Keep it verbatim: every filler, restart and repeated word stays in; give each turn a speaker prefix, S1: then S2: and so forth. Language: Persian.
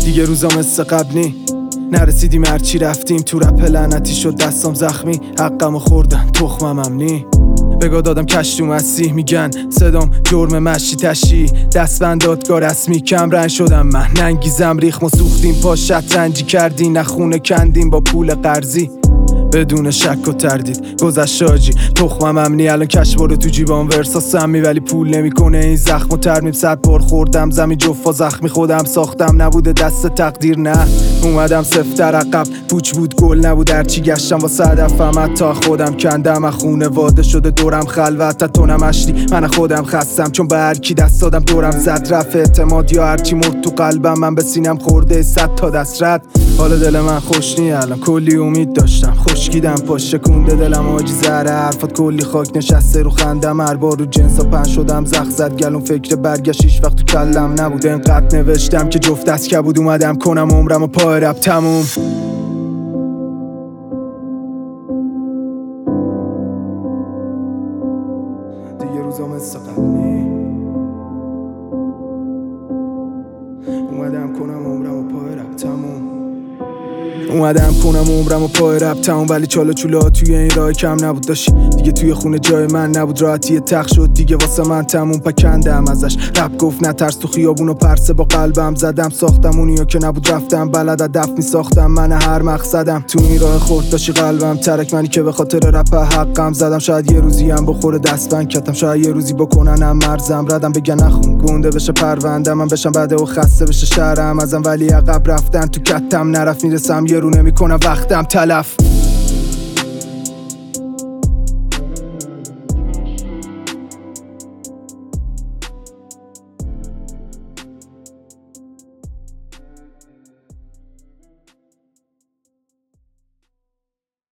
S1: دیگه روزا مثل قبلی نرسیدیم، هرچی رفتیم تو رپ لعنتی شد دستام زخمی. حقمو خوردن تخمم امنی، بگاه دادم کشت و مسیح. میگن صدام جرم مشی تشی، دستبند دادگاه رسمی. کم رنگ شدم من، ننگیزم ریخم و سوختیم، پا شطرنجی کردی نخونه کندیم با پول قرضی بدون شک و تردید. گذشت آجی تخمم امنی، الان کش برو تو جیبام ورسا سمی، ولی پول نمیکنه این زخم و ترمیم. صد بار خوردم زمین جفا زخمی، خودم ساختم نبوده دست تقدیر. نه اومدم سفتر عقب، پوچ بود گل نبود، هرچی گشتم واسه هدفم حتی خودم کندم. از خونواده شده دورم خلوت، تا تونم اشتی من خودم خستم، چون به هر کی دست دادم دورم زد. رفت اعتماد یا هرچی مرد تو قلبم، من به سینم خورده صد تا دست رد. حالا دل من خوش نی، الان کلی امید داشتم، خشکیدم پاش کنده دلم آجی. زهره حرفات کلی خاک نشسته رو خندم، هر بار رو جنسا پن شدم زخ زد گلون. فکر برگشت هیچ وقت تو کلم نبود، انقدر نوشتم که جفت دست کبود. اومدم کنم عمرم و پای رپ تموم. دیگه روزا مثل قبلی اومدم کنم عمرم و پای رپ تموم. اومدم کنم عمرم و پای رپ تموم، ولی چالا چولا توی این راه کم نبود. داشتی دیگه توی خونه جای من نبود، راحتی تخت شد دیگه واسه من تموم. پکندم ازش رپ گفت نترس، تو خیابون و پرسه با قلبم زدم. ساختم اونیو که نبود رفتم، بلد دف می ساختم من هر مقصدم. تو این راه خورد داشتی قلبم ترک، منی که به خاطر رپ حقم زدم. شاید یه روزی هم بخوره دستبند کتم، شاید یه روزی بکننم مرزم ردم. بگن نخون گونده بشه پرونده، من بشم بعد و خسته بشه شهرم ازم، ولی عقب رفتن تو کتم نرفت. میرسم یه رو نمیکنم وقتم تلف.